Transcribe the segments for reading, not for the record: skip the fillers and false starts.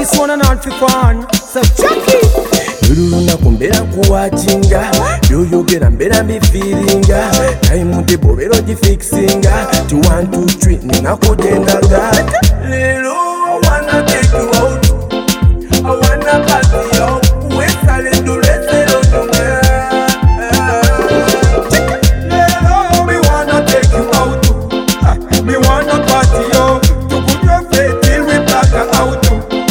this one and all for fun. So Jackie Luluna kumbera kuwachinga yoyogera mbera mbifiringa time bobero gifixinga 1 2 3 ninakujendaga lero I wanna take you out I wanna party yo wesale ndulesero nyonga lero me wanna take you out me wanna party yo tukunywe fe till we black out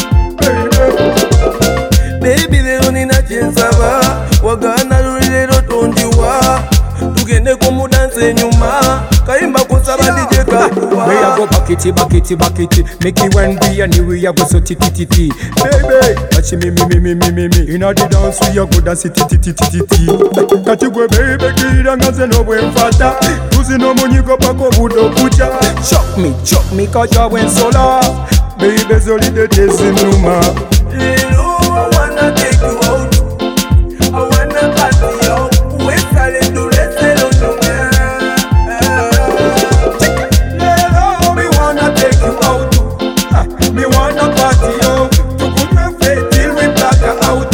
baby lero nina chensaba wagana lulero tondiwa tugende kumudanse nyuma kaimba kusaba DJ kakuwa we a go bakiti bakiti bakiti make it when we and we a go so titi baby touch me inna the dance we a go dance titi kati gwe baby kira ngaze no bwemfata tuzi no munyigo pako budo kucha chop me cause you went so long baby zoli de tezinuma lero I wanna take you out I wanna party yo wesale ndulesero nyonga lero me wanna take you out me wanna party yo tukunywe fe till we black out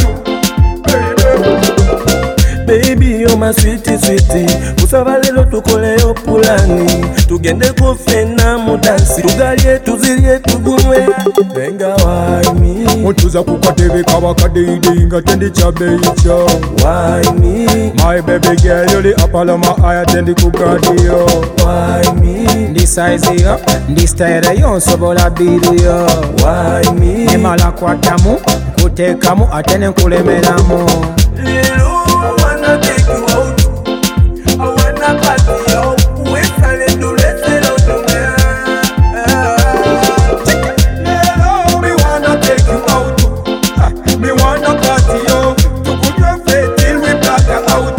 baby you're my sweetie kusaba lero tukoleyo pulani tugende kufena mudansi tugalye tuzirye tugunwe benga waimi mutuza kukatebe kabakadeide nga tendi chabeicho waimi my baby girl yoli apalama aya tendi kugadiyo waimi ndi size yo ndi style yo nsobola biru yo waimi nemala kwatamu kutekamu ate nenkulemeramu lero I wanna take you out I wanna party yo wesale ndulesero nyonga lero me wanna take you out me wanna party yo tukunywe fe till we black out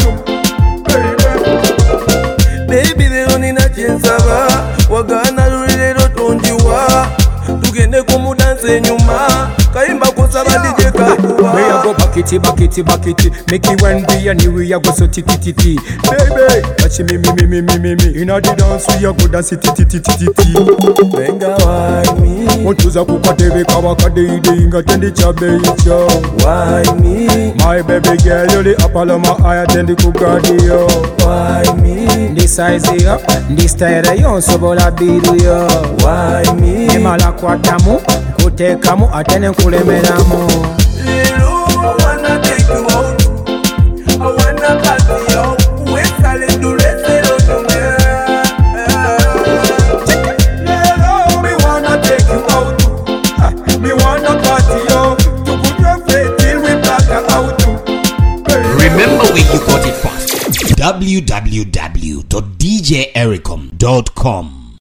baby lero nina chensaba wagana lulero tondiwa tugende kumudanse nyuma kaimba kusaba DJ kakuwa we a go bakiti make it when we and we a go so titi baby touch me inna the dance we a go dance titi benga waimi mutuza kukatebe kabakadeide nga tendi chabeicho waimi my baby girl yoli apalama aya tendi kugadiyo waimi ndi size yo ndi style yo nsobola biru yo waimi nemala kwatamu kutekamu ate nenkulemeramu lero I wanna take you out I wanna party yo wesale ndulesero nyonga lero me wanna take you out me wanna party yo tukunywe fe till we black out Remember where you got it from. www.djericom.com